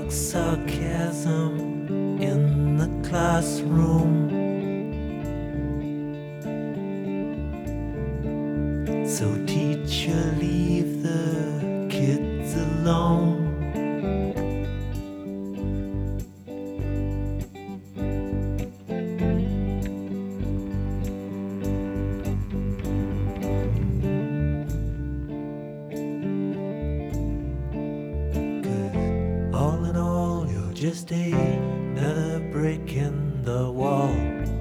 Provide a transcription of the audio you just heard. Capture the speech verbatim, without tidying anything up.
talk sarcasm in the classroom. So teacher, leave the kids alone. All in all, you're just another brick in the wall.